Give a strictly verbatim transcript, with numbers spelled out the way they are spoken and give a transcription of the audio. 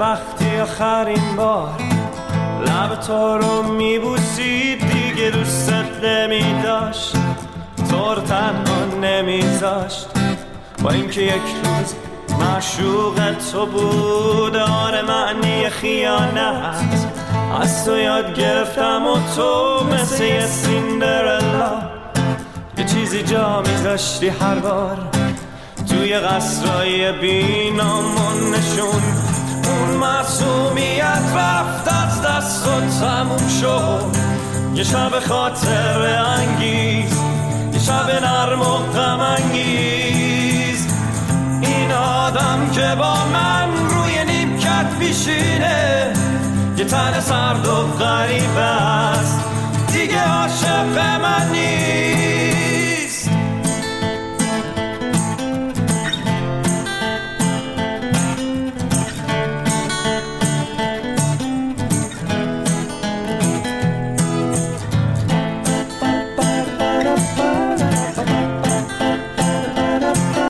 وقتی آخرین بار لب تو رو میبوسید دیگه دوست نمیداشت، تو رو تنها نمیذاشت. با اینکه یک روز معشوق تو بود، آره معنی خیانت از تو یاد گرفتم و تو مثل یه سیندرلا یه چیزی جا میذاشتی هر بار توی قصرهای بینامونشون. اون معصومیت رفت از دست و تموم شد، یه شب خاطر انگیز، یه شب نرم و غم انگیز. این آدم که با من روی نیمکت پیشینه، یه تن سرد و غریب است، دیگه عاشق من نیست.